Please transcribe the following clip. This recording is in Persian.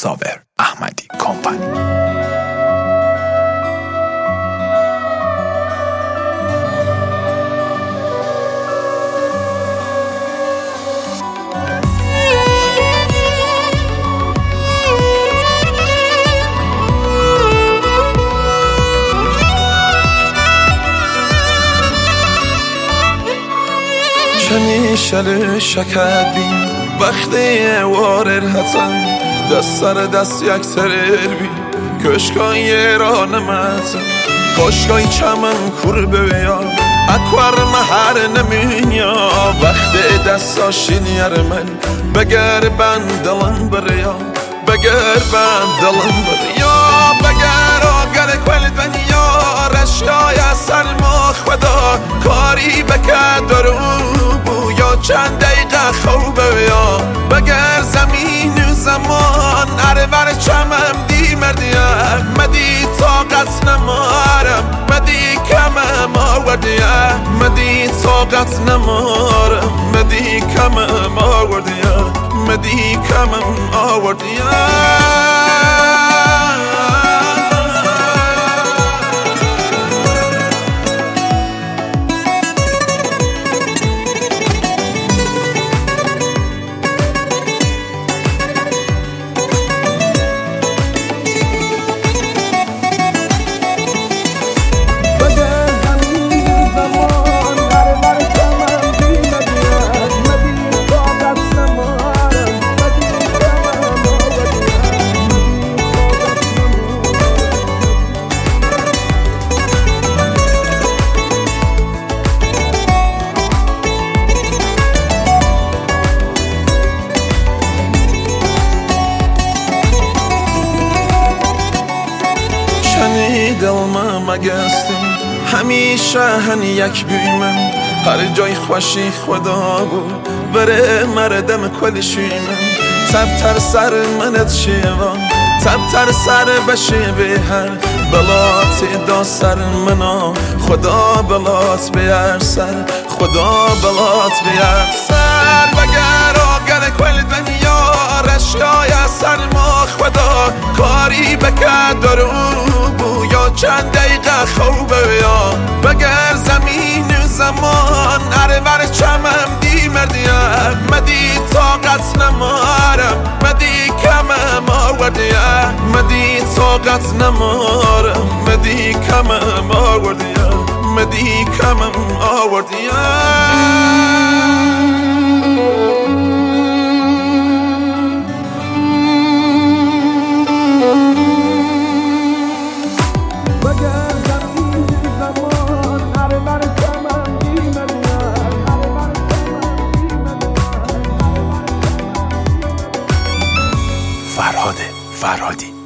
صابر احمدی کمپانی. کمی شل شکر بین وقتی وارر هتم دست سر دست یک سرر بی کشکای را نمزم کشکای چمن کور بیا اکوار مهر نمینیا وقتی دستا شینیر من بگر بندلن بریا بگر بندلن بریا بگر آگر کل دنیا رشیای سر مخ خدا کاری بکد درو چند دقیقه خوبه یا بگر زمین و زمان ارور چمم دی مردیم مدی طاقت نمارم مدی کمم آوردیم مدی طاقت نمارم مدی کمم آوردیم مدی کمم آوردیم دلما مگستیم همیشه هن یک بیمم هر جای خوشی خدا بود بره مردم کل شیمم تبتر سر منت شیوان تبتر سر بشه به هر بلات دا سر منا خدا بلات بیار سر خدا بلات بیار سر بگر آگر کل دنیا رشیای سر ما خدا کاری بکد درو یا چند دقیقه خوبه یا بگر زمین و زمان ارور چمم دی مردیم مدی طاقت نمارم مدی کمم آوردیم مدی طاقت نمارم مدی کمم آوردیم مدی کمم آوردیم فرهاد فرهادی.